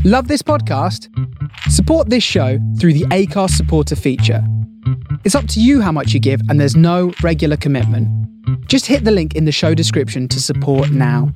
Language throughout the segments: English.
Love this podcast? Support this show through the Acast supporter feature. It's up to you how much you give, and there's no regular commitment. Just hit the link in the show description to support now.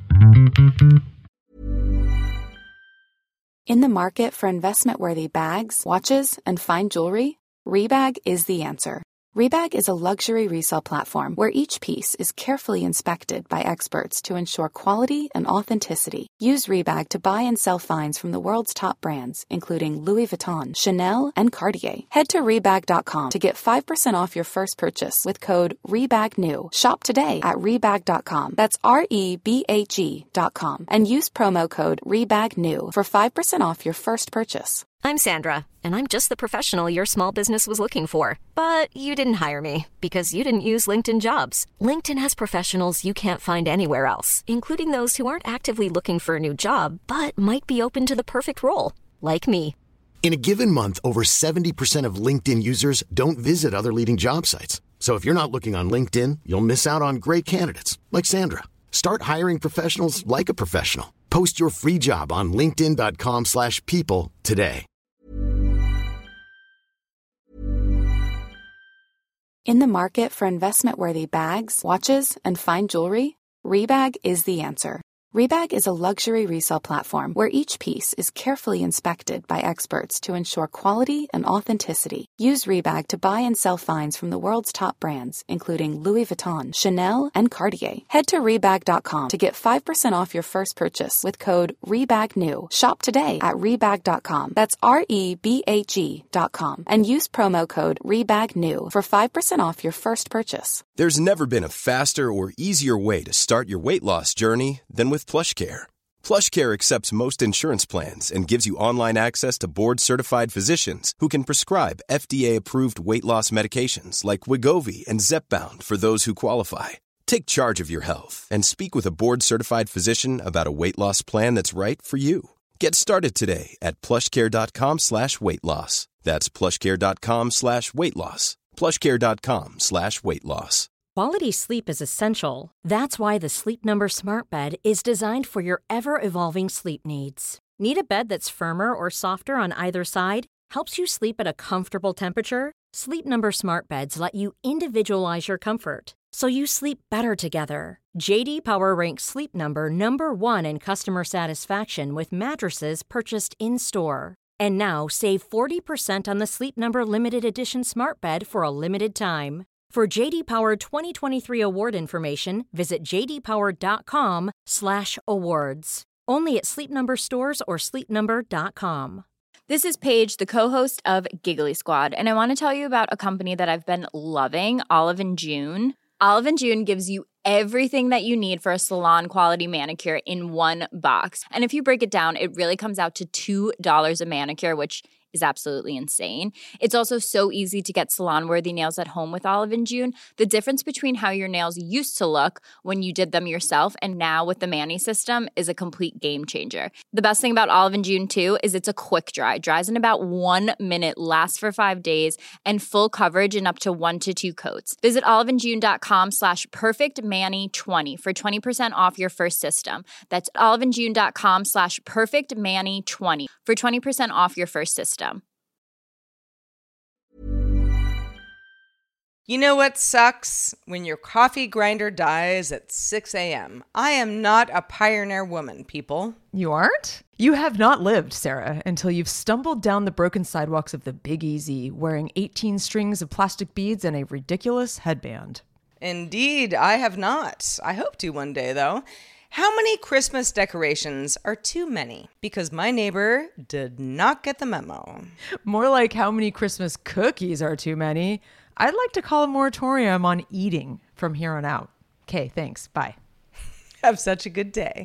In the market for investment-worthy bags, watches, and fine jewelry, Rebag is the answer. Rebag is a luxury resale platform where each piece is carefully inspected by experts to ensure quality and authenticity. Use Rebag to buy and sell finds from the world's top brands, including Louis Vuitton, Chanel, and Cartier. Head to Rebag.com to get 5% off your first purchase with code REBAGNEW. Shop today at Rebag.com. That's REBAG.com. And use promo code REBAGNEW for 5% off your first purchase. I'm Sandra, and I'm just the professional your small business was looking for. But you didn't hire me because you didn't use LinkedIn Jobs. LinkedIn has professionals you can't find anywhere else, including those who aren't actively looking for a new job, but might be open to the perfect role, like me. In a given month, over 70% of LinkedIn users don't visit other leading job sites. So if you're not looking on LinkedIn, you'll miss out on great candidates, like Sandra. Start hiring professionals like a professional. Post your free job on linkedin.com/people today. In the market for investment-worthy bags, watches, and fine jewelry, Rebag is the answer. Rebag is a luxury resale platform where each piece is carefully inspected by experts to ensure quality and authenticity. Use Rebag to buy and sell finds from the world's top brands, including Louis Vuitton, Chanel, and Cartier. Head to Rebag.com to get 5% off your first purchase with code REBAGNEW. Shop today at Rebag.com. That's REBAG.com. And use promo code REBAGNEW for 5% off your first purchase. There's never been a faster or easier way to start your weight loss journey than with PlushCare. PlushCare accepts most insurance plans and gives you online access to board-certified physicians who can prescribe FDA-approved weight loss medications like Wegovy and Zepbound for those who qualify. Take charge of your health and speak with a board-certified physician about a weight loss plan that's right for you. Get started today at plushcare.com/weight loss. That's plushcare.com/weight loss. plushcare.com/weight loss. Quality sleep is essential. That's why the Sleep Number Smart Bed is designed for your ever-evolving sleep needs. Need a bed that's firmer or softer on either side? Helps you sleep at a comfortable temperature? Sleep Number Smart Beds let you individualize your comfort, so you sleep better together. J.D. Power ranks Sleep Number #1 in customer satisfaction with mattresses purchased in-store. And now, save 40% on the Sleep Number Limited Edition Smart Bed for a limited time. For J.D. Power 2023 award information, visit jdpower.com/awards. Only at Sleep Number stores or sleepnumber.com. This is Paige, the co-host of Giggly Squad, and I want to tell you about a company that I've been loving, Olive & June. Olive & June gives you everything that you need for a salon-quality manicure in one box. And if you break it down, it really comes out to $2 a manicure, which is absolutely insane. It's also so easy to get salon-worthy nails at home with Olive & June. The difference between how your nails used to look when you did them yourself and now with the Mani system is a complete game changer. The best thing about Olive & June, too, is it's a quick dry. Dries in about 1 minute, lasts for 5 days, and full coverage in up to 1 to 2 coats. Visit oliveandjune.com/perfectmani20 for 20% off your first system. That's oliveandjune.com/perfectmani20 for 20% off your first system. You know what sucks? When your coffee grinder dies at 6 a.m. I am not a pioneer woman, people. You aren't? You have not lived, Sarah, until you've stumbled down the broken sidewalks of the Big Easy wearing 18 strings of plastic beads and a ridiculous headband. Indeed, I have not. I hope to one day, though. How many Christmas decorations are too many? Because my neighbor did not get the memo. More like how many Christmas cookies are too many. I'd like to call a moratorium on eating from here on out. Okay, thanks. Bye. Have such a good day.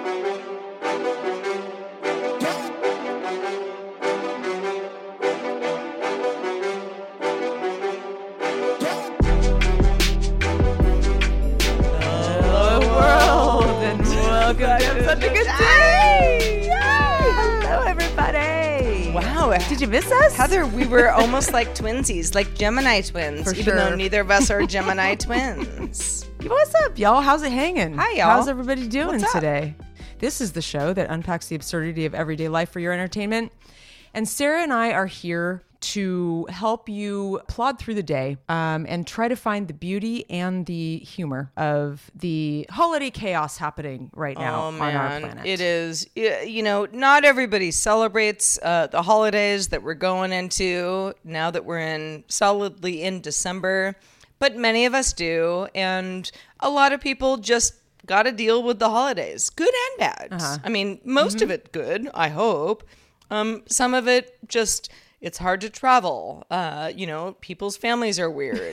Welcome to Such a Good Day! Yay! Hello, everybody! Wow. Did you miss us? Heather, we were almost like twinsies, like Gemini twins, For even sure. though neither of us are Gemini twins. What's up, y'all? How's it hanging? Hi, y'all. How's everybody doing What's up? today? This is the show that unpacks the absurdity of everyday life for your entertainment. And Sarah and I are here to help you plod through the day and try to find the beauty and the humor of the holiday chaos happening right now on our planet. It is, you know, not everybody celebrates the holidays that we're going into now that we're solidly in December, but many of us do. And a lot of people just got to deal with the holidays, good and bad. I mean, most of it good, I hope. Some of it just... It's hard to travel. You know, people's families are weird.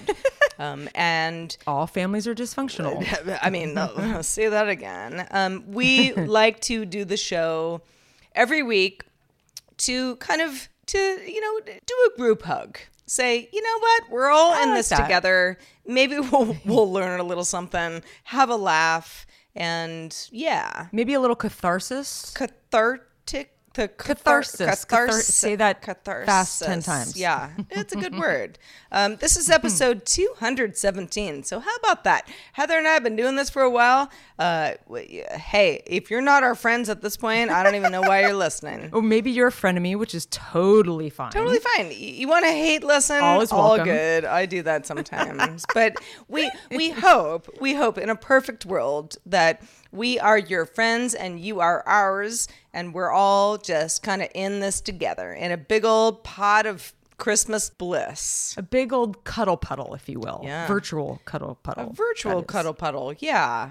And all families are dysfunctional. I mean, I'll say that again. We like to do the show every week to kind of, do a group hug. Say, you know what? We're all in this together. Maybe we'll learn a little something, have a laugh, and yeah. Maybe a little catharsis. Cathartic. Catharsis. Say that fast 10 times. Yeah, it's a good word. This is episode 217. So how about that? Heather and I have been doing this for a while. Hey, if you're not our friends at this point, I don't even know why you're listening. Or maybe you're a fenemy, which is totally fine. Totally fine. You want to hate listen? All good. I do that sometimes. But we hope in a perfect world that we are your friends and you are ours, and we're all just kind of in this together in a big old pot of Christmas bliss. A big old cuddle puddle, if you will. Yeah. Virtual cuddle puddle. A virtual cuddle puddle. Yeah.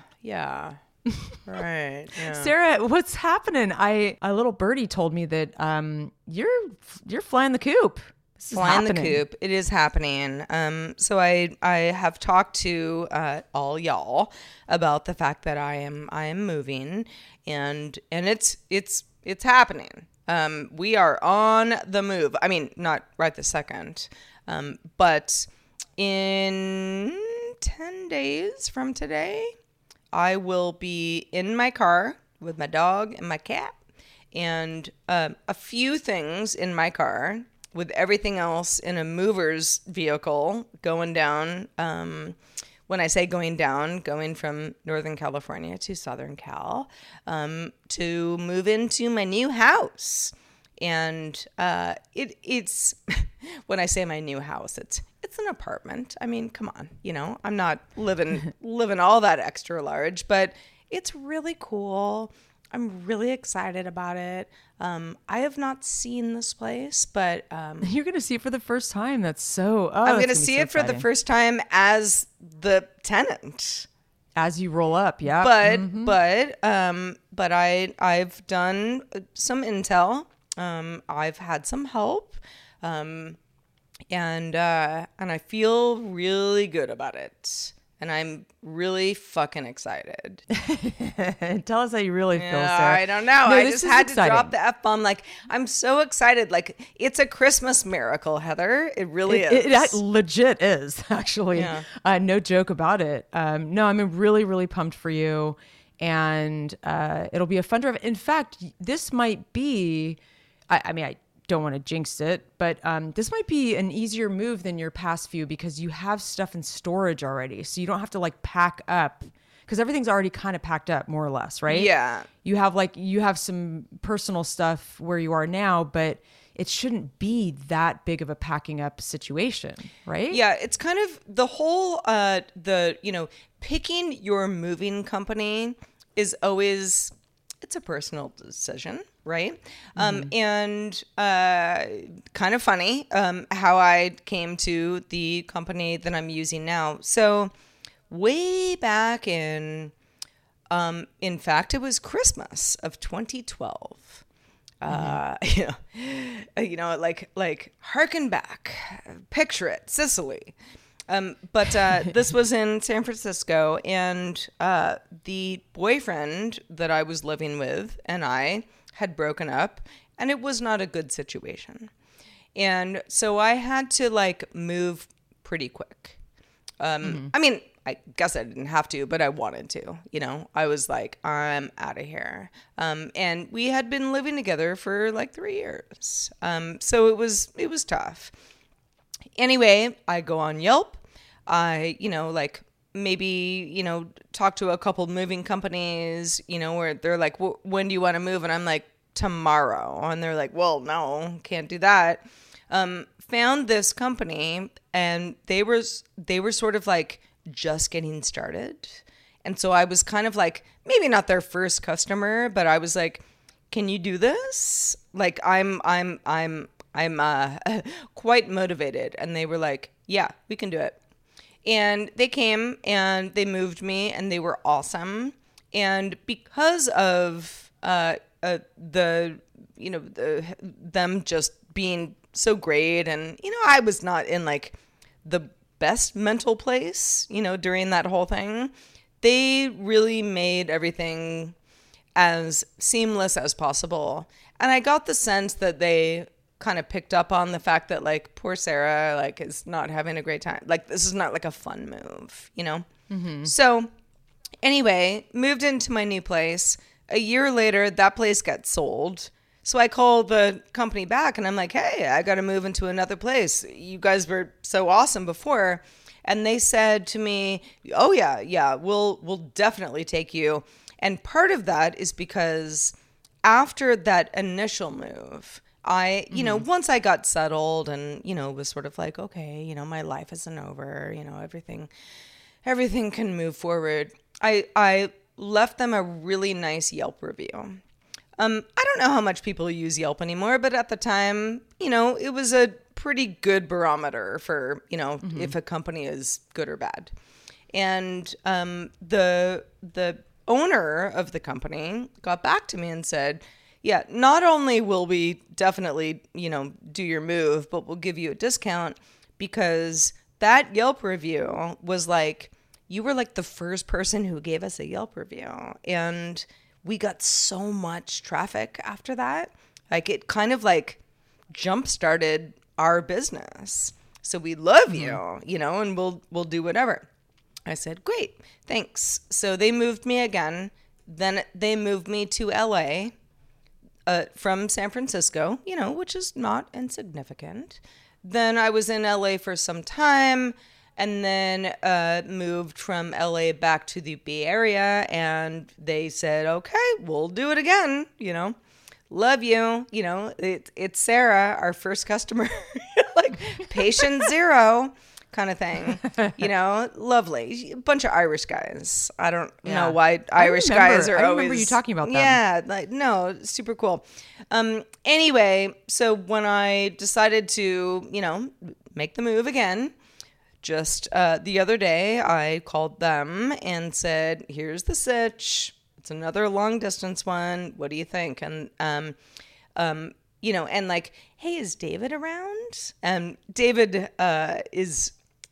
Right. Yeah. Sarah, what's happening? A little birdie told me that you're flying the coop. Flying the coop. It is happening. So I have talked to all y'all about the fact that I am moving, and it's happening. We are on the move. I mean, not right this second, but in 10 days from today, I will be in my car with my dog and my cat, and a few things in my car, with everything else in a mover's vehicle going down. When I say going down, going from Northern California to Southern Cal, to move into my new house. And it's when I say my new house, it's an apartment. I mean, come on, you know, I'm not living all that extra large, but it's really cool. I'm really excited about it. I have not seen this place, but you're going to see it for the first time. That's so. I'm going to see it for the first time as the tenant. As you roll up, yeah. But I've done some intel. I've had some help, and I feel really good about it. And I'm really fucking excited. Tell us how you really feel, Sarah. I don't know. I just had to drop the F-bomb. Like, I'm so excited. Like, it's a Christmas miracle, Heather. It really is. It legit is, actually. Yeah. No joke about it. No, I'm really, really pumped for you. And it'll be a fun drive. In fact, this might be, I don't want to jinx it, but this might be an easier move than your past few because you have stuff in storage already. So you don't have to like pack up because everything's already kind of packed up more or less, right? Yeah. You have some personal stuff where you are now, but it shouldn't be that big of a packing up situation, right? Yeah. It's kind of the whole, picking your moving company is always, it's a personal decision. Right. And kind of funny how I came to the company that I'm using now. So way back in fact, it was Christmas of 2012. Like harken back, picture it, Sicily. But this was in San Francisco, and the boyfriend that I was living with and I had broken up, and it was not a good situation. And so I had to like move pretty quick. I mean, I guess I didn't have to, but I wanted to, you know. I was like, I'm out of here. And we had been living together for like 3 years. So it was tough. Anyway, I go on Yelp. I, maybe, you know, talk to a couple moving companies, you know, where they're like, when do you want to move? And I'm like, tomorrow. And they're like, well, no, can't do that. Found this company, and they were sort of like just getting started. And so I was kind of like, maybe not their first customer, but I was like, can you do this? Like, I'm quite motivated. And they were like, yeah, we can do it. And they came and they moved me, and they were awesome. And because of them just being so great, and you know, I was not in like the best mental place, you know, during that whole thing. They really made everything as seamless as possible. And I got the sense that they kind of picked up on the fact that like poor Sarah like is not having a great time. Like, this is not like a fun move, you know? Mm-hmm. So anyway, moved into my new place. A year later, that place got sold. So I called the company back and I'm like, hey, I got to move into another place. You guys were so awesome before. And they said to me, oh yeah, we'll definitely take you. And part of that is because after that initial move, I, you know, once I got settled and, you know, was sort of like, okay, you know, my life isn't over, you know, everything can move forward. I left them a really nice Yelp review. I don't know how much people use Yelp anymore, but at the time, you know, it was a pretty good barometer for, you know, if a company is good or bad. And the owner of the company got back to me and said, yeah, not only will we definitely, you know, do your move, but we'll give you a discount, because that Yelp review was like, you were like the first person who gave us a Yelp review. And we got so much traffic after that. Like, it kind of like jump-started our business. So we love you, you know, and we'll do whatever. I said, great, thanks. So they moved me again. Then they moved me to LA. From San Francisco, you know, which is not insignificant. Then I was in LA for some time, and then moved from LA back to the Bay Area, and they said, okay, we'll do it again, you know. Love you, you know, it's Sarah, our first customer, like patient zero kind of thing, you know, lovely. A bunch of Irish guys. I don't know why Irish guys are always... I remember you talking about them. Yeah, like, no, super cool. Anyway, so when I decided to, you know, make the move again, just the other day, I called them and said, here's the sitch. It's another long distance one. What do you think? And, you know, and like, hey, is David around? And David is...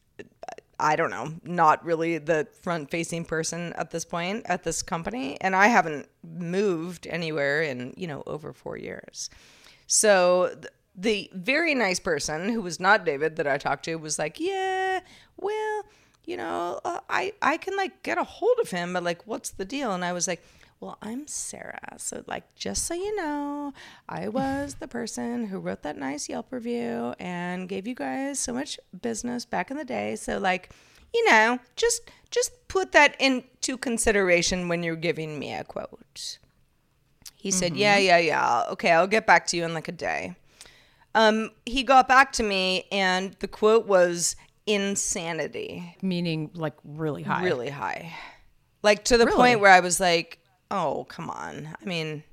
I don't know, not really the front-facing person at this point at this company. And I haven't moved anywhere in, you know, over 4 years. So the very nice person who was not David that I talked to was like, yeah, well, you know, I can like get a hold of him, but like, what's the deal? And I was like, well, I'm Sarah. So like, just so you know, I was the person who wrote that nice Yelp review and gave you guys so much business back in the day. So like, you know, just put that into consideration when you're giving me a quote. He said, yeah. Okay, I'll get back to you in like a day. He got back to me and the quote was insanity. Meaning like really high. Really high. Like to the point where I was like, oh, come on. I mean,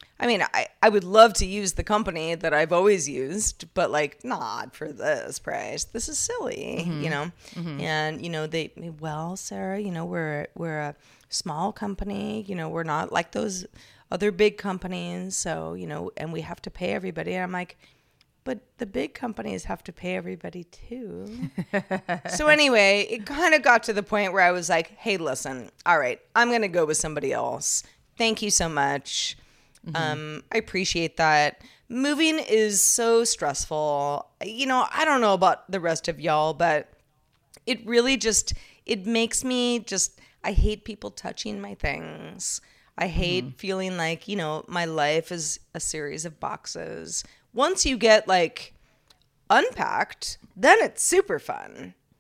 I would love to use the company that I've always used, but like not for this price. This is silly, you know? And, you know, well, Sarah, you know, we're a small company, you know, we're not like those other big companies. So, you know, and we have to pay everybody. And I'm like, but the big companies have to pay everybody too. So anyway, it kind of got to the point where I was like, hey, listen, all right, I'm going to go with somebody else. Thank you so much. I appreciate that. Moving is so stressful. You know, I don't know about the rest of y'all, but it really just, it makes me just, I hate people touching my things. I hate feeling like, you know, my life is a series of boxes. Once you get like unpacked, then it's super fun.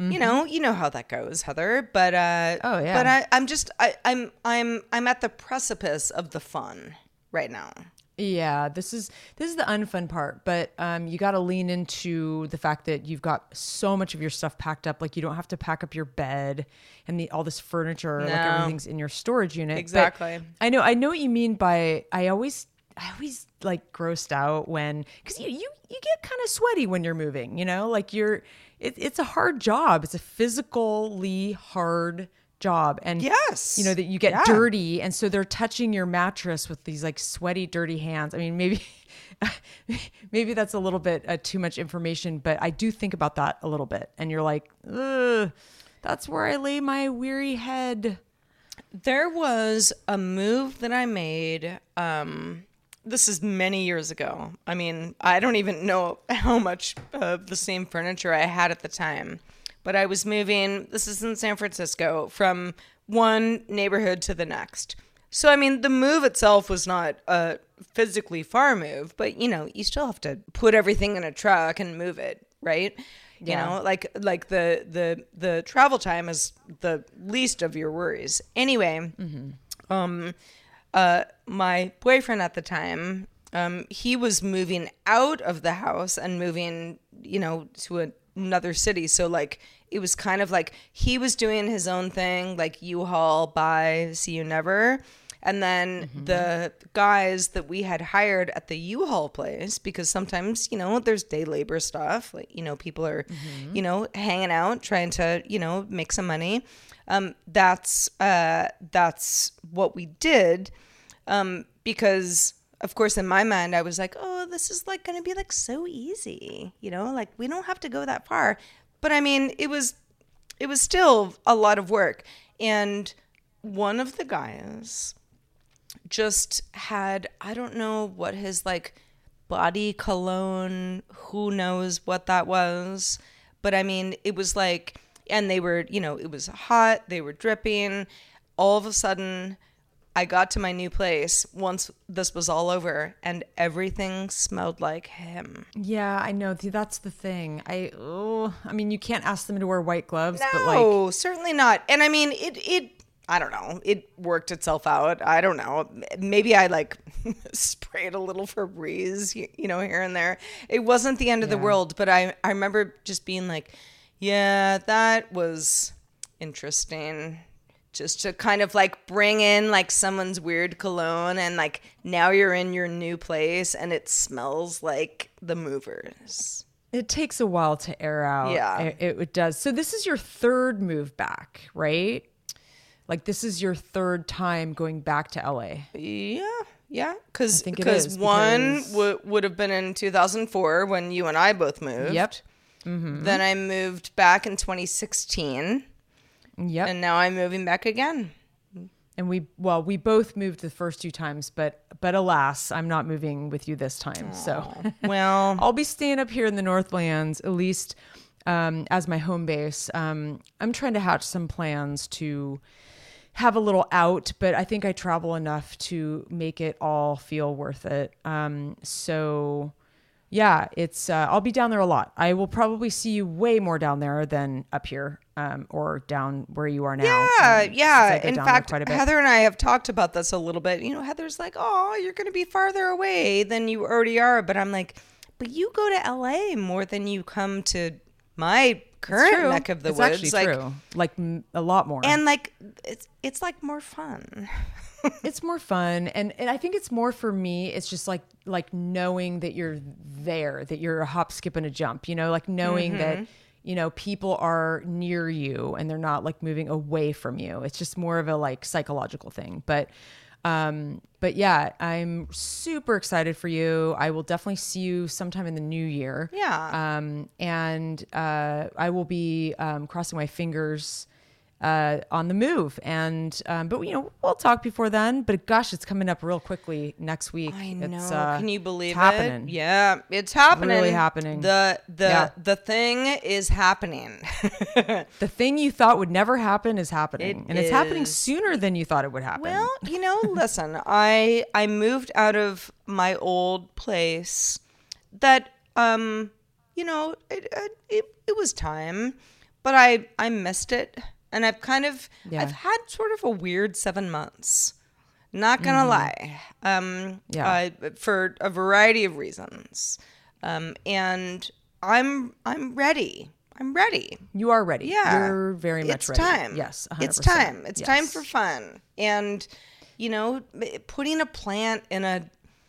you know how that goes, Heather. But Oh, yeah. But I'm at the precipice of the fun right now. Yeah, this is the unfun part, but you got to lean into the fact that you've got so much of your stuff packed up. Like you don't have to pack up your bed and all this furniture, like everything's in your storage unit. Exactly. But I know what you mean by I always like grossed out when, because you get kind of sweaty when you're moving, you know, like it's a hard job. It's a physically hard job, and yes, you know that you get dirty, and so they're touching your mattress with these like sweaty, dirty hands. I mean, maybe that's a little bit too much information, but I do think about that a little bit, and you're like, ugh, that's where I lay my weary head. There was a move that I made. This is many years ago. I mean, I don't even know how much of the same furniture I had at the time. But I was moving, this is in San Francisco, from one neighborhood to the next. So, I mean, the move itself was not a physically far move, but, you know, you still have to put everything in a truck and move it, right? Yeah. You know, like the travel time is the least of your worries. Anyway, my boyfriend at the time, he was moving out of the house and moving, you know, to another city. So like it was kind of like he was doing his own thing, like U-Haul, bye, see you never. And then the guys that we had hired at the U-Haul place, because sometimes, you know, there's day labor stuff, like, you know, people are, you know, hanging out, trying to, you know, make some money. That's what we did. Because of course, in my mind, I was like, oh, this is like going to be like so easy, you know, like we don't have to go that far. But I mean, it was still a lot of work. And one of the guys just had, I don't know what his like body cologne, who knows what that was. But I mean, it was like, and they were, you know, it was hot, they were dripping. All of a sudden, I got to my new place once this was all over, and everything smelled like him. Yeah, I know. That's the thing. I mean, you can't ask them to wear white gloves, No, but like, certainly not. And I mean, it I don't know. It worked itself out. I don't know. Maybe I like sprayed a little Febreze, you know, here and there. It wasn't the end of the world, but I remember just being like, yeah, that was interesting. Just to kind of like bring in like someone's weird cologne, and like now you're in your new place and it smells like the movers. it takes a while to air out. Yeah. It does. So this is your third move back, right? Like this is your third time going back to LA. Yeah. Because one would have been in 2004 when you and I both moved. Yep. Then I moved back in 2016. Yep. And now I'm moving back again. And we both moved the first two times, but alas, I'm not moving with you this time. Aww. So well, I'll be staying up here in the Northlands, at least as my home base. I'm trying to hatch some plans to have a little out, but I think I travel enough to make it all feel worth it. So yeah, it's I'll be down there a lot. I will probably see you way more down there than up here, or down where you are now. Yeah. In fact, Heather and I have talked about this a little bit. You know, Heather's like, "Oh, you're going to be farther away than you already are," but I'm like, "But you go to LA more than you come to my current neck of the woods." It's actually true. Like a lot more. And like it's like more fun. It's more fun, and I think it's more for me. It's just like knowing that you're there, that you're a hop, skip, and a jump. You know, like knowing that you know people are near you and they're not like moving away from you. It's just more of a like psychological thing. But yeah, I'm super excited for you. I will definitely see you sometime in the new year. Yeah. And I will be crossing my fingers on the move, and but you know we'll talk before then. But gosh, it's coming up real quickly next week. I know. It's, can you believe it's happening? Yeah, it's happening. Really happening. The thing is happening. The thing you thought would never happen is happening, it's happening sooner than you thought it would happen. Well, you know, listen, I moved out of my old place. That you know, it was time. but I missed it. And I've had sort of a weird 7 months. Not gonna lie. For a variety of reasons. And I'm ready. I'm ready. You are ready. Yeah. You're very much ready. It's time. Yes, 100%. It's time. It's yes. time for fun. And, putting a plant in in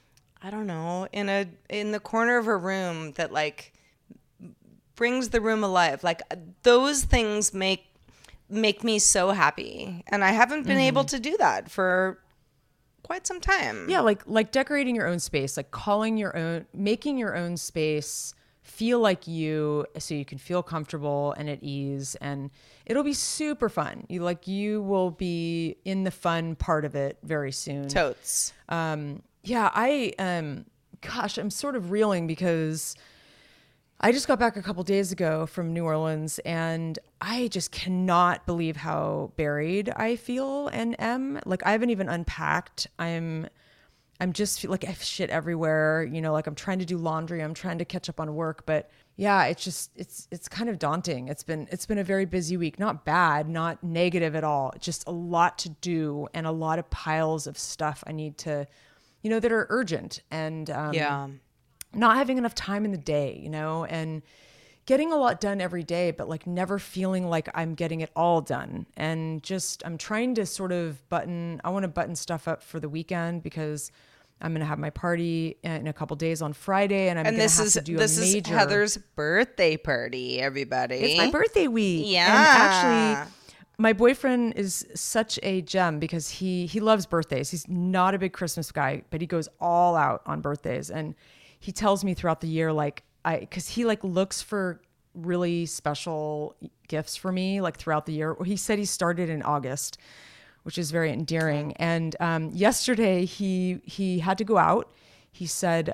the corner of a room that like brings the room alive. Like those things make me so happy. And I haven't been able to do that for quite some time. Yeah, like decorating your own space, like making your own space feel like you, so you can feel comfortable and at ease, and it'll be super fun. You will be in the fun part of it very soon. Totes. Gosh, I'm sort of reeling because I just got back a couple days ago from New Orleans, and I just cannot believe how buried I feel and am. Like, I haven't even unpacked. I'm just like I have shit everywhere. Like I'm trying to do laundry. I'm trying to catch up on work, but yeah, it's kind of daunting. It's been a very busy week. Not bad, not negative at all. Just a lot to do and a lot of piles of stuff I need to, that are urgent, and not having enough time in the day, and getting a lot done every day, but like never feeling like I'm getting it all done. And just, I'm trying to sort of I want to button stuff up for the weekend because I'm going to have my party in a couple days on Friday, and I'm going to have to do a major. This is Heather's birthday party, everybody. It's my birthday week. Yeah. And actually, my boyfriend is such a gem because he loves birthdays. He's not a big Christmas guy, but he goes all out on birthdays. And he tells me throughout the year, because he looks for really special gifts for me, throughout the year. He said he started in August, which is very endearing. And yesterday he had to go out. He said,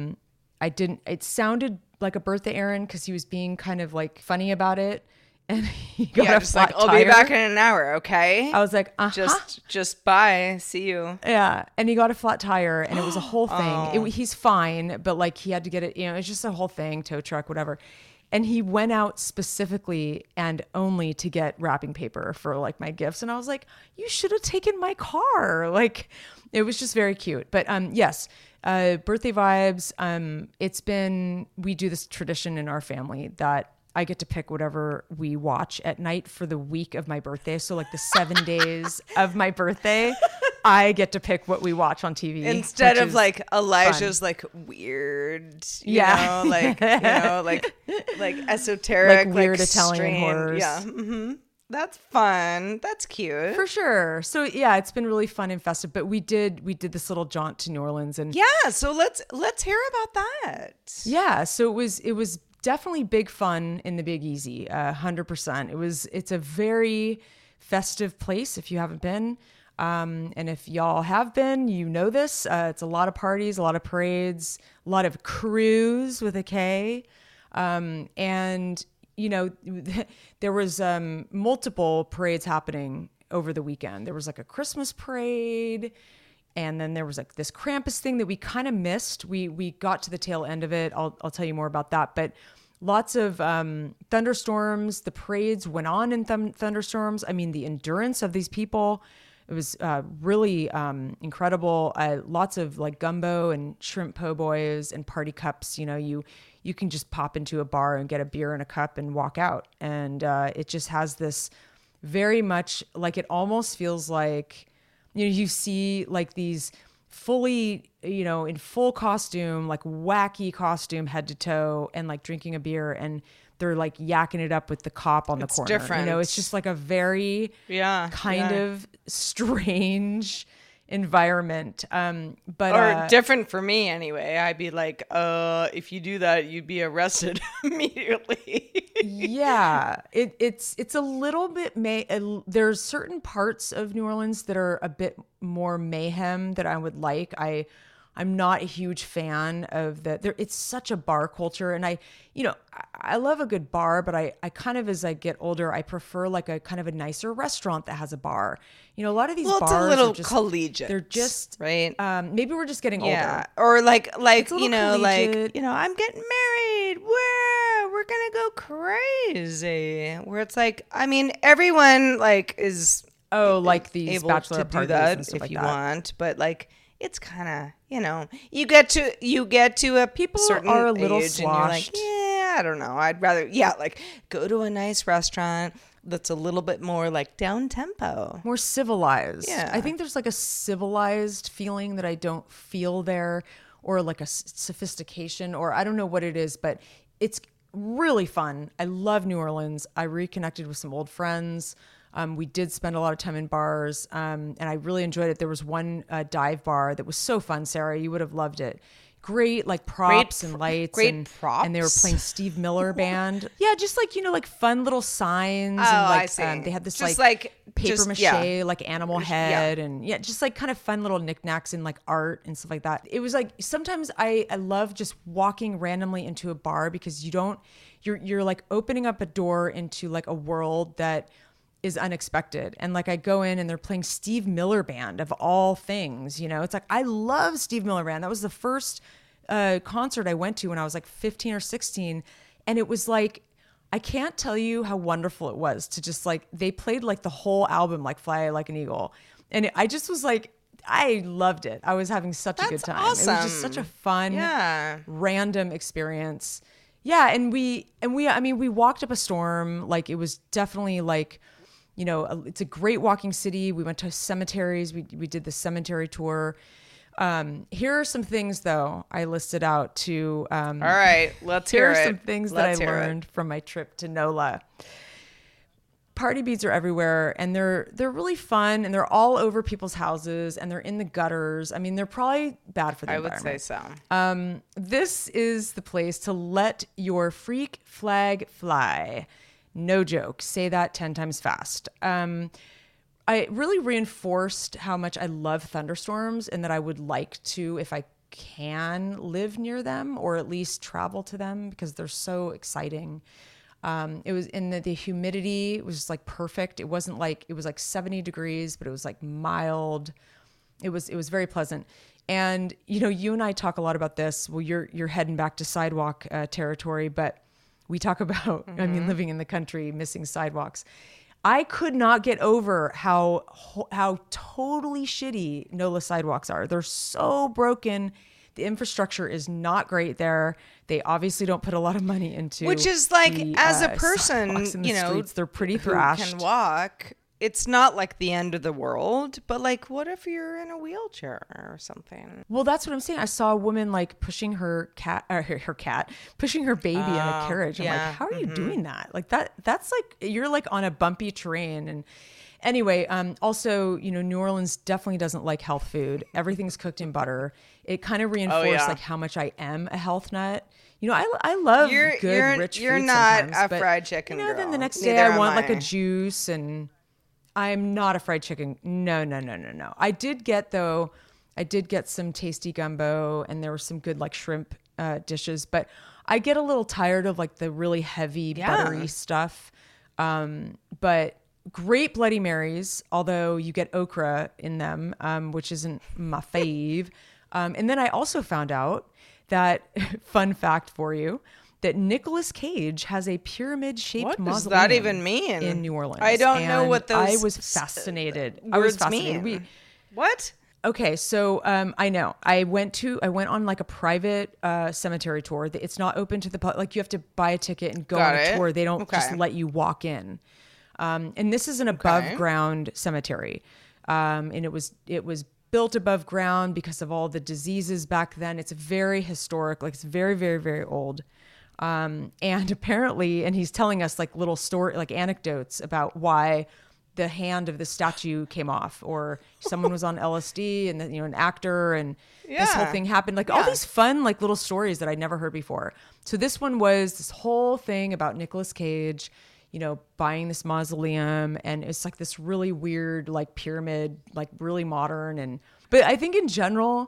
it sounded like a birthday errand because he was being kind of funny about it. And he got a flat tire. I'll be back in an hour, okay? I was like, Just bye. See you. Yeah. And he got a flat tire, and it was a whole thing. He's fine, but he had to get it, it's just a whole thing, tow truck, whatever. And he went out specifically and only to get wrapping paper for my gifts. And I was like, you should have taken my car. It was just very cute. But yes, birthday vibes. We do this tradition in our family that I get to pick whatever we watch at night for the week of my birthday. So the 7 days of my birthday, I get to pick what we watch on TV. Instead of Elijah's fun. Weird, esoteric, weird Italian strange horrors. Yeah. Mm-hmm. That's fun. That's cute. For sure. So yeah, it's been really fun and festive, but we did this little jaunt to New Orleans, and yeah, so let's hear about that. Yeah. So it was definitely big fun in the Big Easy, 100%. It's a very festive place if you haven't been. And if y'all have been, this. It's a lot of parties, a lot of parades, a lot of crews with a K. And, there was multiple parades happening over the weekend. There was a Christmas parade, and then there was this Krampus thing that we kind of missed. We got to the tail end of it. I'll tell you more about that. But lots of thunderstorms. The parades went on in thunderstorms. I mean, the endurance of these people, it was really incredible. Lots of gumbo and shrimp po' boys and party cups. You can just pop into a bar and get a beer and a cup and walk out. And it just has this very much it almost feels like, you see these fully, in full costume, wacky costume head to toe, and drinking a beer, and they're yakking it up with the cop on the corner. Different. It's just a very of strange environment. But different for me anyway. I'd be if you do that, you'd be arrested immediately. Yeah, it's a little bit there's certain parts of New Orleans that are a bit more mayhem that I would like. I'm not a huge fan of it's such a bar culture, and I love a good bar, but I kind of, as I get older, I prefer a kind of a nicer restaurant that has a bar. A lot of these bars it's a little are just collegiate. They're just right. Maybe we're just getting older. Or collegiate. I'm getting married. We're we're gonna go crazy. Where it's like, I mean, everyone like is like these able bachelor to do parties that and stuff if like you that. want, but like it's kind of, you know, you get to a People certain are a little age and you're like, sloshed. yeah, I don't know. I'd rather like go to a nice restaurant that's a little bit more like down tempo, more civilized. Yeah. I think there's like a civilized feeling that I don't feel there, or like a sophistication, or I don't know what it is, but it's really fun. I love New Orleans. I reconnected with some old friends. We did spend a lot of time in bars, and I really enjoyed it. There was one dive bar that was so fun, Sarah. You would have loved it. Great, like props and lights. Great props. And they were playing Steve Miller Band. Yeah, just like, like fun little signs. Oh, and like, I see. They had this Just like paper just- mache, yeah. like animal head, and just like kind of fun little knickknacks and like art and stuff like that. It was like sometimes I love just walking randomly into a bar because you're like opening up a door into like a world that is unexpected. And like I go in and they're playing Steve Miller Band of all things, it's like, I love Steve Miller Band. That was the first concert I went to when I was like 15 or 16. And it was like, I can't tell you how wonderful it was to just like, they played like the whole album, like Fly Like an Eagle. And I just was like, I loved it. I was having such a good time. Awesome. It was just such a fun, random experience. Yeah. And we walked up a storm. Like it was definitely like, it's a great walking city. We went to cemeteries. We did the cemetery tour. Here are some things though I listed out to. All right, let's hear it. Here are some things that I learned from my trip to NOLA. Party beads are everywhere, and they're really fun, and they're all over people's houses, and they're in the gutters. I mean, they're probably bad for the environment. I would say so. This is the place to let your freak flag fly. No joke. Say that 10 times fast. I really reinforced how much I love thunderstorms and that I would like to, if I can, live near them or at least travel to them because they're so exciting. It was in the humidity was just like perfect. It wasn't like, it was like 70 degrees, but it was like mild. It was very pleasant. And, you and I talk a lot about this. Well, you're heading back to sidewalk territory, but we talk about, living in the country, missing sidewalks. I could not get over how totally shitty NOLA sidewalks are. They're so broken. The infrastructure is not great there. They obviously don't put a lot of money into which is like as a sidewalks person, in the streets. They're pretty who thrashed. can walk. It's not like the end of the world, but like, what if you're in a wheelchair or something? Well, that's what I'm saying. I saw a woman like pushing her pushing her baby in a carriage. I'm like, how are you doing that? Like that's like, you're like on a bumpy terrain. And anyway, also, New Orleans definitely doesn't like health food. Everything's cooked in butter. It kind of reinforced like how much I am a health nut. I love good rich food. You're not sometimes, a fried chicken girl. Then the next day I want like a juice, and I'm not a fried chicken. No. I did get some tasty gumbo, and there were some good like shrimp dishes, but I get a little tired of like the really heavy buttery stuff. But great Bloody Marys, although you get okra in them, which isn't my fave. And then I also found out that, fun fact for you, that Nicolas Cage has a pyramid-shaped mausoleum. What does that even mean? In New Orleans. I don't know what those I was fascinated. mean. What? Okay, so I know. I went on like a private cemetery tour. It's not open to the public. Like you have to buy a ticket and go on a tour. They don't just let you walk in. And this is an above ground cemetery. And it was built above ground because of all the diseases back then. It's very historic. Like it's very, very, very old. And apparently, and he's telling us like little story, like anecdotes about why the hand of the statue came off, or someone was on LSD and an actor, and this whole thing happened. Like all these fun, like little stories that I'd never heard before. So this one was this whole thing about Nicolas Cage, buying this mausoleum, and it's like this really weird, like pyramid, like really modern. But I think in general,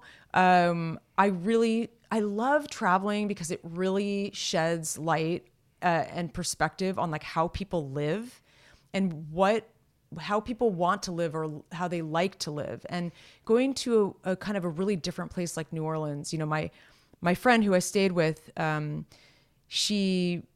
I love traveling because it really sheds light and perspective on like how people live and how people want to live or how they like to live. And going to a kind of a really different place like New Orleans, my friend who I stayed with, she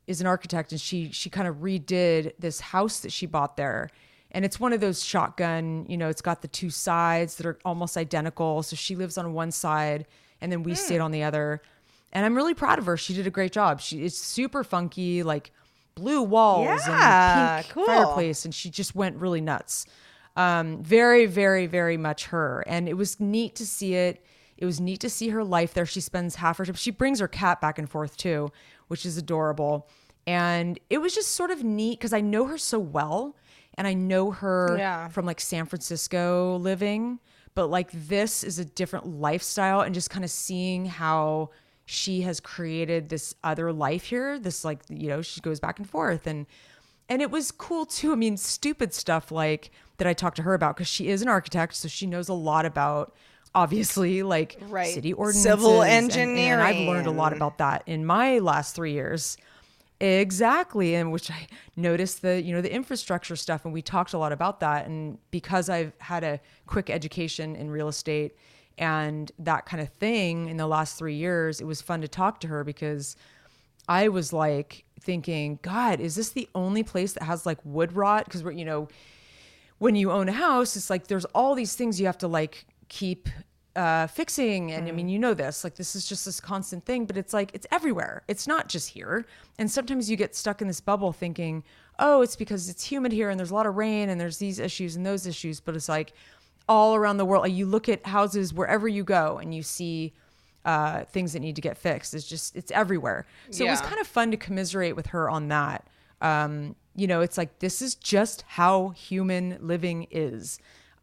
is an architect, and she kind of redid this house that she bought there. And it's one of those shotgun, it's got the two sides that are almost identical. So she lives on one side and then we stayed on the other. And I'm really proud of her. She did a great job. It's super funky, like blue walls and pink fireplace. And she just went really nuts. Very, very, very much her. And it was neat to see it. It was neat to see her life there. She spends half her time. She brings her cat back and forth too, which is adorable. And it was just sort of neat because I know her so well. And I know her from like San Francisco living, but like this is a different lifestyle, and just kind of seeing how she has created this other life here. This like, she goes back and forth, and it was cool too. I mean, stupid stuff like that I talked to her about, because she is an architect. So she knows a lot about obviously like city ordinances, civil engineering. And I've learned a lot about that in my last 3 years. Exactly. And which I noticed the infrastructure stuff. And we talked a lot about that. And because I've had a quick education in real estate and that kind of thing in the last 3 years, it was fun to talk to her, because I was like thinking, God, is this the only place that has like wood rot? Because we're, when you own a house, it's like, there's all these things you have to like keep fixing. And I mean, this, like, this is just this constant thing, but it's like, it's everywhere. It's not just here. And sometimes you get stuck in this bubble thinking, oh, it's because it's humid here and there's a lot of rain and there's these issues and those issues. But it's like all around the world, like you look at houses wherever you go and you see things that need to get fixed. It's everywhere. So it was kind of fun to commiserate with her on that. It's like, this is just how human living is.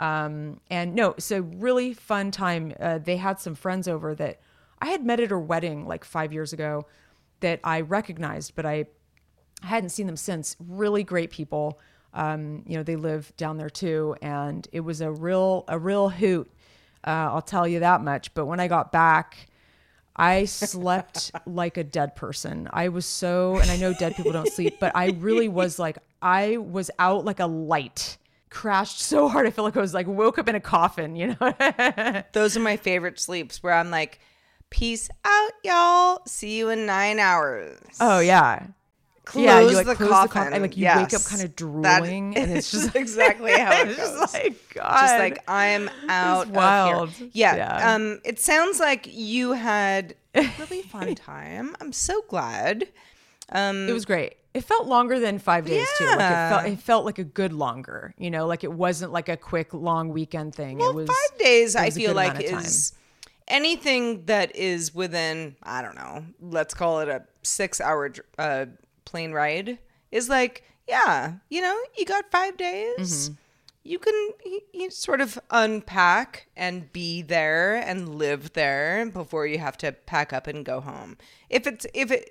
So really fun time. They had some friends over that I had met at her wedding like 5 years ago that I recognized, but I hadn't seen them since. Really great people. They live down there too. And it was a real hoot. I'll tell you that much. But when I got back, I slept like a dead person. I was and I know dead people don't sleep, but I really was like, I was out like a light. Crashed so hard I feel like I was like woke up in a coffin, Those are my favorite sleeps, where I'm like, peace out, y'all, see you in 9 hours. Oh yeah, close you, like, the close coffin. And like you wake up kind of drooling, and it's just exactly how it goes. Just like, God, just like, I'm out wild. of here. It sounds like you had a really fun time. I'm so glad. It was great. It felt longer than 5 days too. Like it felt like a good longer, like it wasn't like a quick long weekend thing. Well, it was 5 days, I feel like, is anything that is within, I don't know, let's call it a 6-hour plane ride is like, you got 5 days. Mm-hmm. You can you sort of unpack and be there and live there before you have to pack up and go home. If it's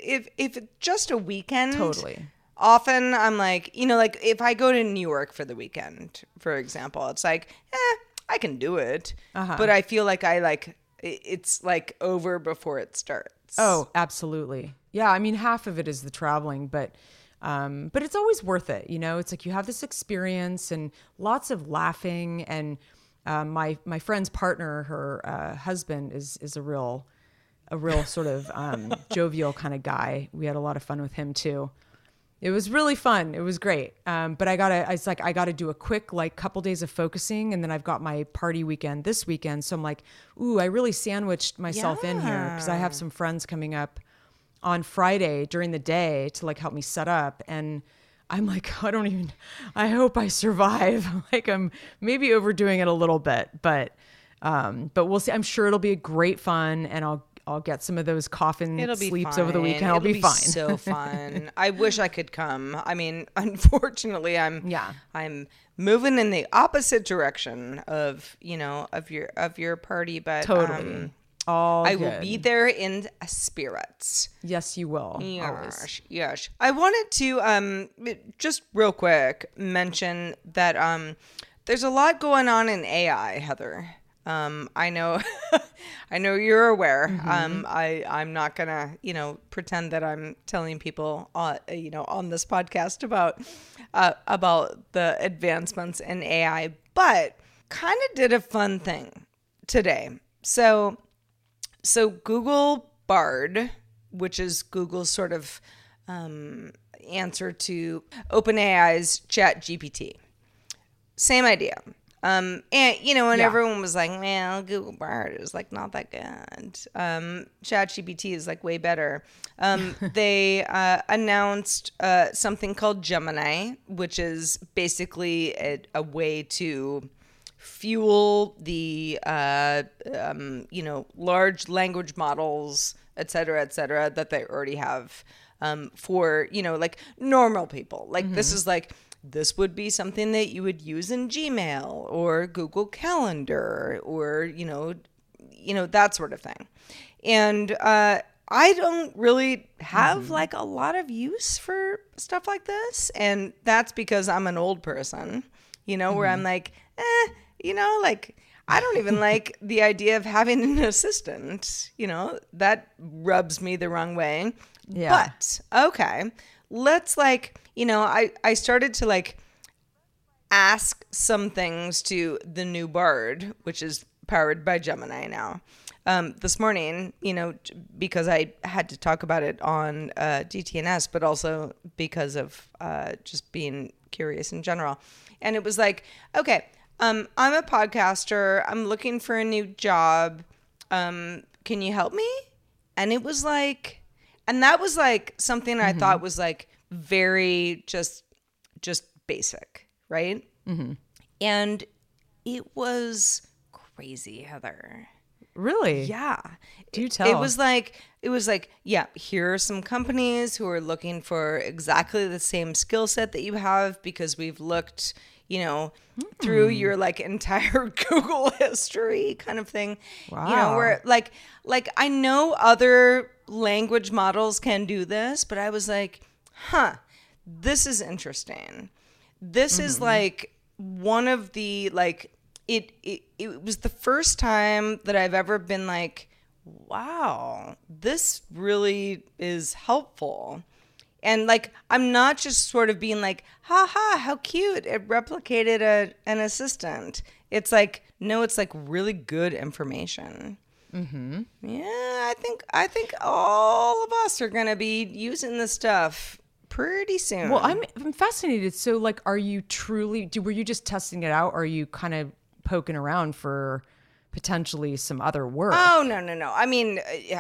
just a weekend, totally. Often I'm like, like if I go to New York for the weekend, for example, it's like, I can do it, but I feel like it's like over before it starts. Oh, absolutely. Yeah, I mean, half of it is the traveling, but it's always worth it. It's like you have this experience and lots of laughing. And my friend's partner, her husband, is a real sort of jovial kind of guy. We had a lot of fun with him too. It was really fun. It was great. But I gotta do a quick like couple days of focusing, and then I've got my party weekend this weekend. So I'm like, ooh, I really sandwiched myself in here because I have some friends coming up on Friday during the day to like help me set up. And I'm like, I hope I survive. Like I'm maybe overdoing it a little bit, but we'll see. I'm sure it'll be great fun, and I'll get some of those coffin sleeps over the weekend. It'll be fine. So fun. I wish I could come. I mean, unfortunately, I'm moving in the opposite direction of your party, but totally. I will be there in spirits. Yes, you will. Yes. I wanted to just real quick mention that there's a lot going on in AI, Heather. I know you're aware. Mm-hmm. I'm not gonna, pretend that I'm telling people, on this podcast about the advancements in AI, but kind of did a fun thing today. So Google Bard, which is Google's sort of answer to OpenAI's ChatGPT. Same idea. And everyone was like, well, Google Bard is like not that good. ChatGPT is like way better. They announced something called Gemini, which is basically a way to fuel the large language models, et cetera, that they already have for like normal people. Like this would be something that you would use in Gmail or Google Calendar or that sort of thing. And I don't really have like a lot of use for stuff like this, and that's because I'm an old person, where I'm like, like I don't even like the idea of having an assistant, that rubs me the wrong way. Yeah. But okay, let's I started to like ask some things to the new Bard, which is powered by Gemini now. This morning, because I had to talk about it on DTNS, but also because of just being curious in general. And it was like, okay, I'm a podcaster. I'm looking for a new job. Can you help me? And it was like, and that was like something I thought was like very just basic, right? And it was crazy, Heather. Really? Yeah. Do tell. It was like, yeah, here are some companies who are looking for exactly the same skill set that you have, because we've looked, through your like entire Google history kind of thing. Wow. Where like I know other language models can do this, but I was like, this is interesting. This is like one of the like, it was the first time that I've ever been like, wow, this really is helpful. And like, I'm not just sort of being like, how cute, it replicated an assistant. It's like, no, it's like really good information. Yeah, I think all of us are going to be using this stuff pretty soon. Well, I'm fascinated. So like, are you truly, were you just testing it out, or are you kind of poking around for potentially some other work? Oh, no. I mean,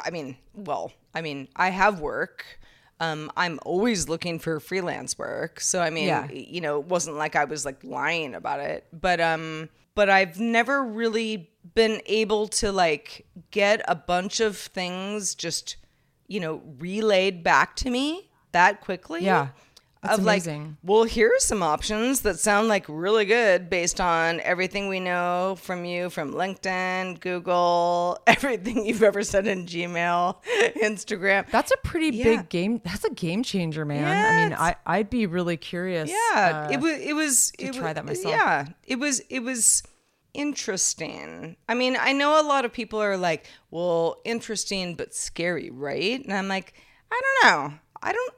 I have work. I'm always looking for freelance work. So, I mean, it wasn't like I was like lying about it, but I've never really been able to like get a bunch of things just, relayed back to me that quickly. Yeah. That's amazing. Like, well, here are some options that sound like really good based on everything we know from you, from LinkedIn, Google, everything you've ever said in Gmail, Instagram. That's a pretty big game. That's a game changer, man. Yeah, I mean, I'd be really curious. Yeah, it was to try that myself. Yeah, it was interesting. I mean, I know a lot of people are like, well, interesting but scary, right? And I'm like, I don't know.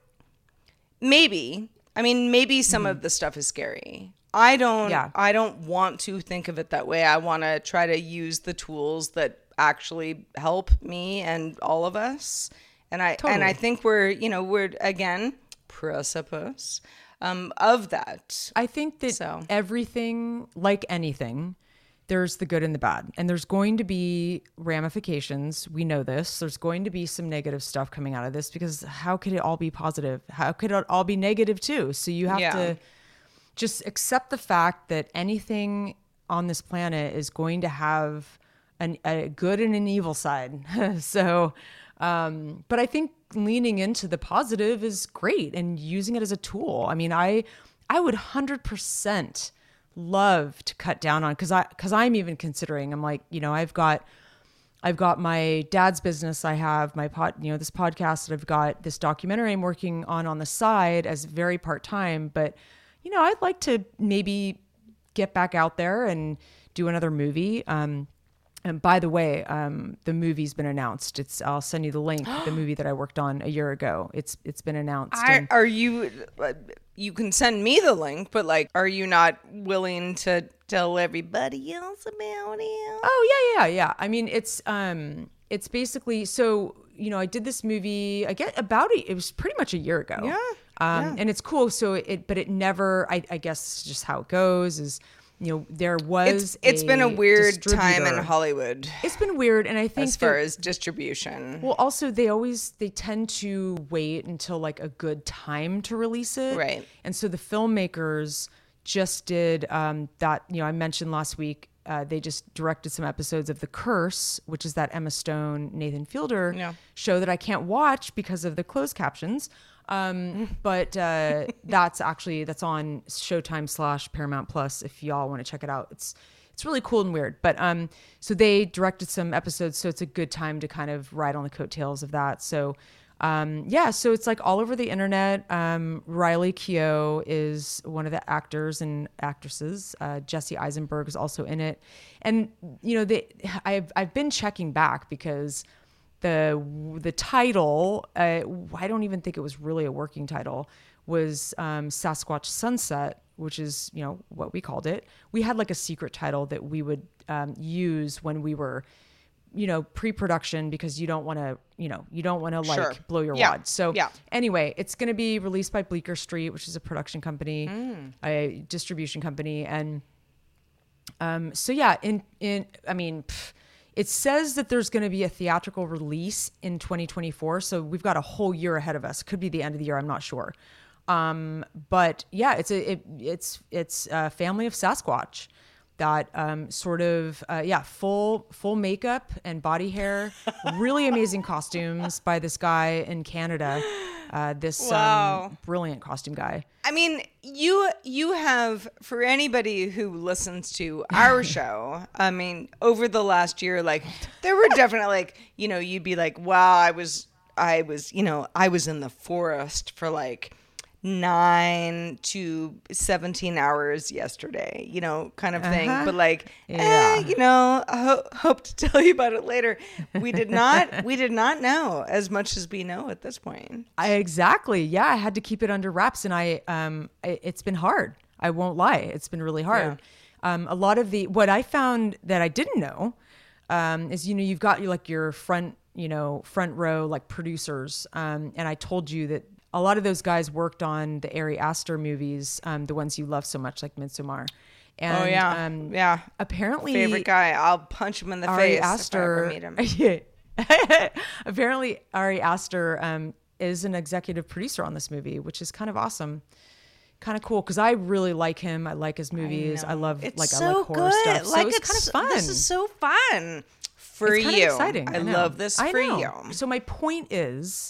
Maybe. I mean, maybe some of the stuff is scary. I don't want to think of it that way. I want to try to use the tools that actually help me and all of us. And I think we're again precipice of that. I think that everything, like anything, there's the good and the bad, and there's going to be ramifications. We know this. There's going to be some negative stuff coming out of this, because how could it all be positive? How could it all be negative too? So you have to just accept the fact that anything on this planet is going to have a good and an evil side. So, but I think leaning into the positive is great, and using it as a tool. I mean, I would 100% love to cut down on, because I'm even considering, I'm like, I've got my dad's business, I have my this podcast, and I've got this documentary I'm working on the side as very part-time, but I'd like to maybe get back out there and do another movie. And by the way, the movie's been announced. I'll send you the link. The movie that I worked on a year ago. It's been announced. Are you? You can send me the link, but like, are you not willing to tell everybody else about it? Oh yeah. I mean, it's basically, so I did this movie, it was pretty much a year ago. Yeah. And it's cool. So but it never, I guess just how it goes is, there was it's been a weird time in distributor. Hollywood It's been weird. And I think as far as distribution. well, also they tend to wait until like a good time to release it. Right. And so the filmmakers just did that, I mentioned last week, they just directed some episodes of The Curse, which is that Emma Stone, Nathan Fielder show that I can't watch because of the closed captions. But that's on Showtime / Paramount Plus if y'all want to check it out. It's really cool and weird. But so they directed some episodes, so it's a good time to kind of ride on the coattails of that. So so it's like all over the internet. Riley Keough is one of the actors and actresses. Jesse Eisenberg is also in it. And I've been checking back because the title, I don't even think it was really a working title, was Sasquatch Sunset, which is, what we called it. We had like a secret title that we would use when we were, pre-production, because you don't want to like blow your wad. So anyway, it's going to be released by Bleecker Street, which is a production company, a distribution company. And it says that there's going to be a theatrical release in 2024. So we've got a whole year ahead of us. Could be the end of the year. I'm not sure. But yeah, it's a family of Sasquatch that full makeup and body hair, really amazing costumes by this guy in Canada. This brilliant costume guy. I mean, you have, for anybody who listens to our show, I mean, over the last year, like there were definitely like, you'd be like, wow, I was in the forest for like 9 to 17 hours yesterday, kind of thing. But like, I hope to tell you about it later. We did not know as much as we know at this point. Exactly. Yeah. I had to keep it under wraps, and it's been hard. I won't lie. It's been really hard. Yeah. A lot of what I found that I didn't know, is, you've got your front row, like producers. And I told you that a lot of those guys worked on the Ari Aster movies, the ones you love so much, like Midsommar. And, apparently, favorite guy. I'll punch him in the face if I ever meet him. Apparently, Ari Aster is an executive producer on this movie, which is kind of awesome, kind of cool, because I really like him. I like his movies. I love I like horror stuff. So it's kind of fun. This is so fun for it's you. Exciting. I love this for you. So my point is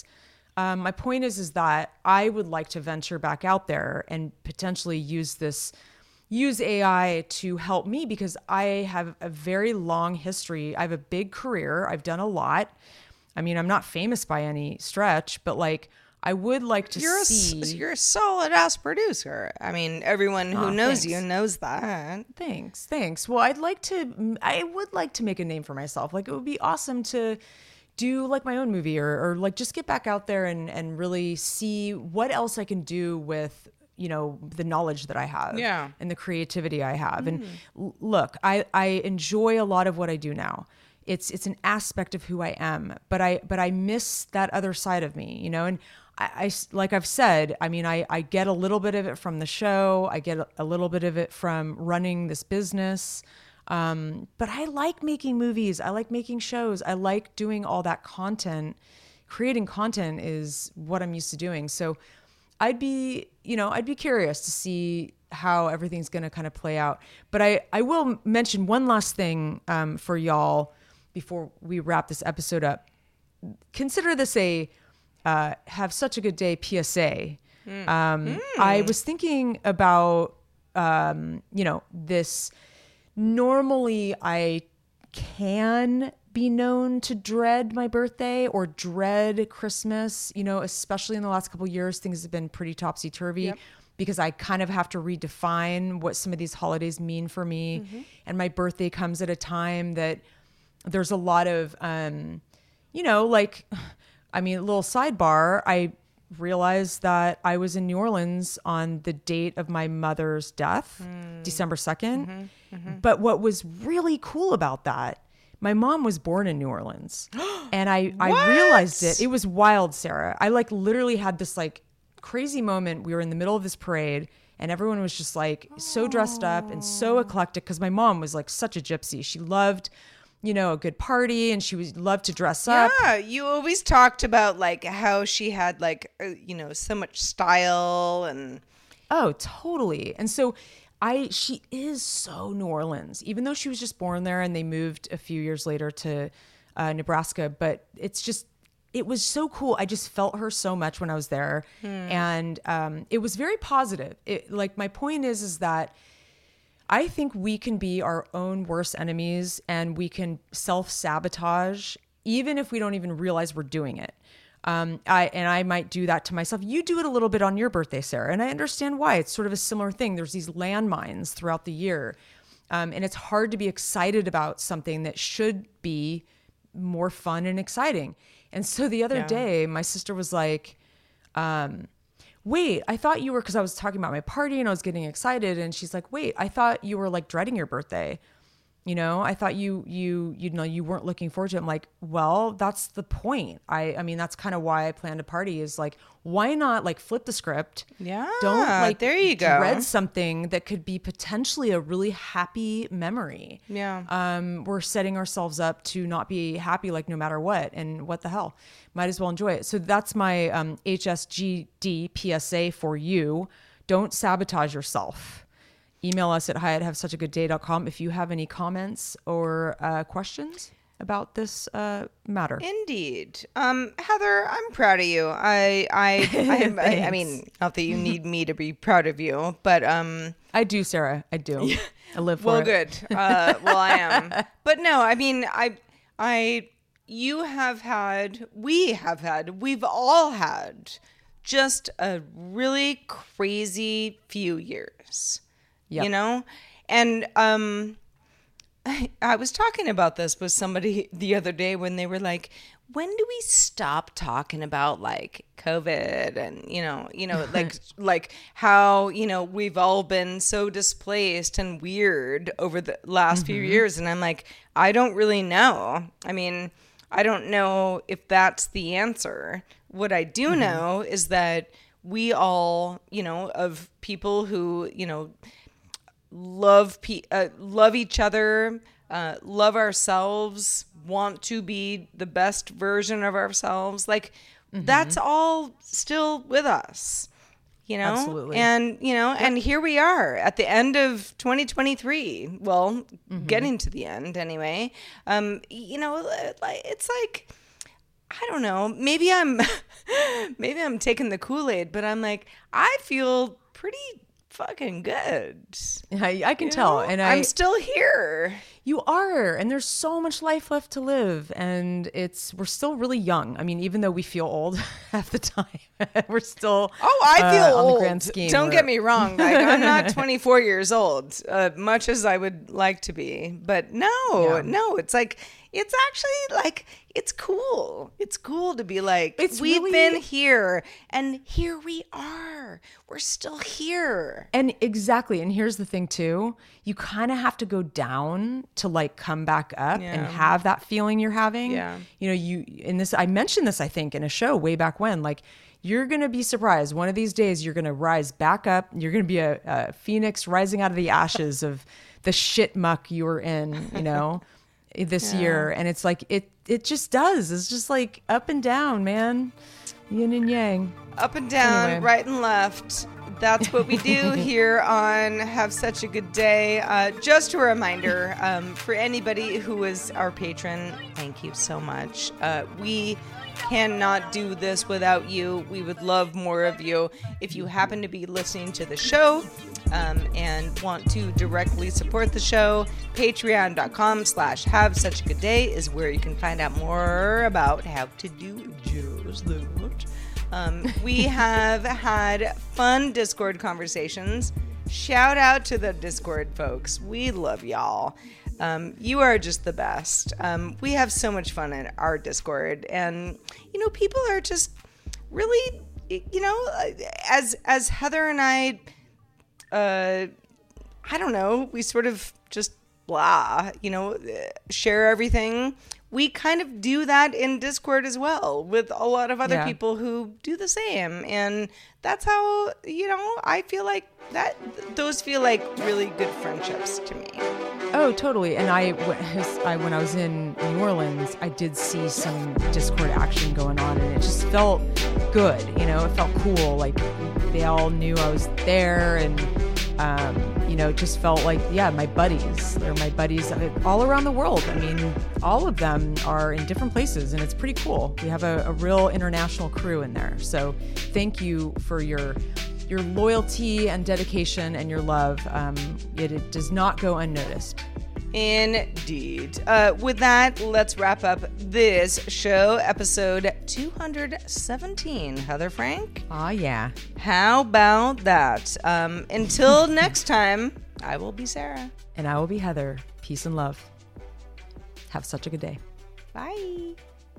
that I would like to venture back out there and potentially use AI to help me, because I have a very long history. I have a big career. I've done a lot. I mean, I'm not famous by any stretch, but like I would like to see. You're a solid ass producer. I mean, everyone who knows you knows that. Thanks. Well, I would like to make a name for myself. Like, it would be awesome to do like my own movie, or like just get back out there and really see what else I can do with, the knowledge that I have and the creativity I have. And look, I enjoy a lot of what I do now. It's an aspect of who I am, but I miss that other side of me, and I like I've said, I mean, I get a little bit of it from the show. I get a little bit of it from running this business. But I like making movies. I like making shows. I like doing all that content. Creating content is what I'm used to doing. So I'd be curious to see how everything's going to kind of play out. But I will mention one last thing for y'all before we wrap this episode up. Consider this a have such a good day PSA. I was thinking about, this. Normally, I can be known to dread my birthday or dread Christmas, especially in the last couple of years, things have been pretty topsy-turvy because I kind of have to redefine what some of these holidays mean for me. Mm-hmm. And my birthday comes at a time that there's a lot of, a little sidebar. I realized that I was in New Orleans on the date of my mother's death, December 2nd. Mm-hmm. Mm-hmm. But what was really cool about that, my mom was born in New Orleans. And I realized it. It was wild, Sarah. I like literally had this like crazy moment. We were in the middle of this parade and everyone was just like so dressed up and so eclectic because my mom was like such a gypsy. She loved, you know, a good party and she loved to dress up. Yeah, you always talked about like how she had like, you know, so much style and. Oh, totally. And so she is so New Orleans, even though she was just born there and they moved a few years later to Nebraska. But it was so cool. I just felt her so much when I was there. And it was very positive. Like my point is that I think we can be our own worst enemies and we can self-sabotage even if we don't even realize we're doing it. I might do that to myself. You do it a little bit on your birthday, Sarah, and I understand why. It's sort of a similar thing. There's these landmines throughout the year, and it's hard to be excited about something that should be more fun and exciting. And so the other day, my sister was like, wait, I thought you were, because I was talking about my party and I was getting excited, and she's like, wait, I thought you were like dreading your birthday. You know, I thought you know, you weren't looking forward to it. I'm like, well, that's the point. I mean, that's kind of why I planned a party is like, why not like flip the script? Yeah. Don't like there you go. dread something that could be potentially a really happy memory. Yeah. We're setting ourselves up to not be happy, like no matter what. And what the hell? Might as well enjoy it. So that's my HSGD PSA for you. Don't sabotage yourself. Email us at hi@havesuchagoodday.com if you have any comments or questions about this matter. Indeed. Heather, I'm proud of you. I mean, not that you need me to be proud of you, but I do, Sarah. I do. I live for well, it. good. Well, I am. But no, I mean, we've all had just a really crazy few years. Yep. You know? And I was talking about this with somebody the other day when they were like, when do we stop talking about like COVID and, you know, like how, you know, we've all been so displaced and weird over the last few years. And I'm like, I don't really know. I mean, I don't know if that's the answer. What I do know is that we all, you know, of people who, you know, love each other, love ourselves, want to be the best version of ourselves. Like that's all still with us, you know? Absolutely. And, you know, and here we are at the end of 2023. Well, getting to the end anyway. You know, it's like, I don't know, maybe I'm taking the Kool-Aid, but I'm like, I feel pretty fucking good. I can tell. And I'm still here. You are. And there's so much life left to live. And we're still really young. I mean, even though we feel old half the time, we're still I feel on old. the grand scheme. Don't get me wrong. Like, I'm not 24 years old, much as I would like to be. But no, it's like, it's actually like, it's cool. It's cool to be like, we've been here and here we are. We're still here. And exactly. And here's the thing too. You kind of have to go down to like come back up and have that feeling you're having. Yeah. You know, I mentioned this, I think, in a show way back when, like, you're going to be surprised. One of these days, you're going to rise back up. You're going to be a phoenix rising out of the ashes of the shit muck you were in, you know, this year. And it's like, it just does. It's just like up and down, man. Yin and yang. Up and down, anyway. Right and left. That's what we do here on Have Such a Good Day. Just a reminder, for anybody who is our patron, thank you so much. We cannot do this without you. We would love more of you. If you happen to be listening to the show and want to directly support the show, patreon.com/havesuchagoodday is where you can find out more about how to do just that. We have had fun Discord conversations. Shout out to the Discord folks. We love y'all. You are just the best. We have so much fun in our Discord, and you know, people are just really, you know, as Heather and I don't know, we sort of just blah, you know, share everything. we kind of do that in Discord as well with a lot of other Yeah. people who do the same. And that's how, I feel like those feel like really good friendships to me. Oh, totally. And when I was in New Orleans, I did see some Discord action going on, and it just felt good. It felt cool. Like they all knew I was there, and it just felt like, my buddies. They're my buddies all around the world. I mean, all of them are in different places, and it's pretty cool. We have a real international crew in there. So thank you for your loyalty and dedication and your love. It does not go unnoticed. Indeed. With that, let's wrap up this show, episode 217. Heather Frank? Ah, yeah. How about that? Until next time, I will be Sarah. And I will be Heather. Peace and love. Have such a good day. Bye.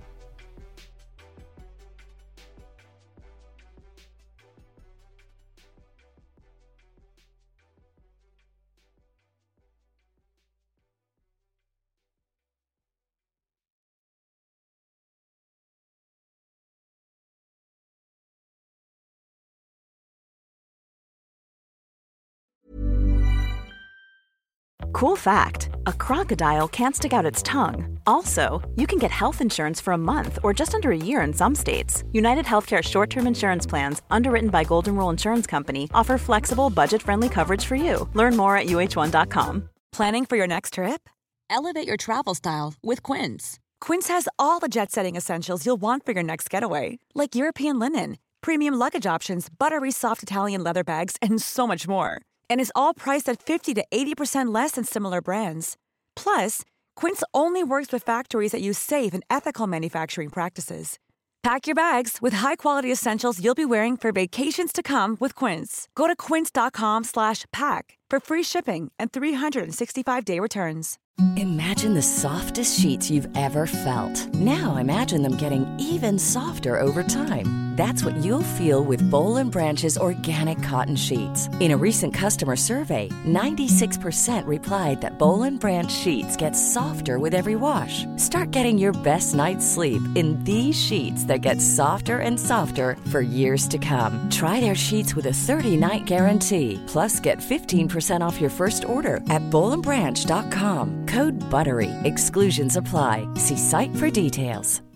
Cool fact, a crocodile can't stick out its tongue. Also, you can get health insurance for a month or just under a year in some states. United Healthcare short-term insurance plans, underwritten by Golden Rule Insurance Company, offer flexible, budget-friendly coverage for you. Learn more at uh1.com. Planning for your next trip? Elevate your travel style with Quince. Quince has all the jet-setting essentials you'll want for your next getaway, like European linen, premium luggage options, buttery soft Italian leather bags, and so much more. And is all priced at 50 to 80% less than similar brands. Plus, Quince only works with factories that use safe and ethical manufacturing practices. Pack your bags with high-quality essentials you'll be wearing for vacations to come with Quince. Go to quince.com/pack for free shipping and 365-day returns. Imagine the softest sheets you've ever felt. Now imagine them getting even softer over time. That's what you'll feel with Boll & Branch's organic cotton sheets. In a recent customer survey, 96% replied that Boll & Branch sheets get softer with every wash. Start getting your best night's sleep in these sheets that get softer and softer for years to come. Try their sheets with a 30-night guarantee. Plus, get 15% off your first order at bollandbranch.com. Code BUTTERY. Exclusions apply. See site for details.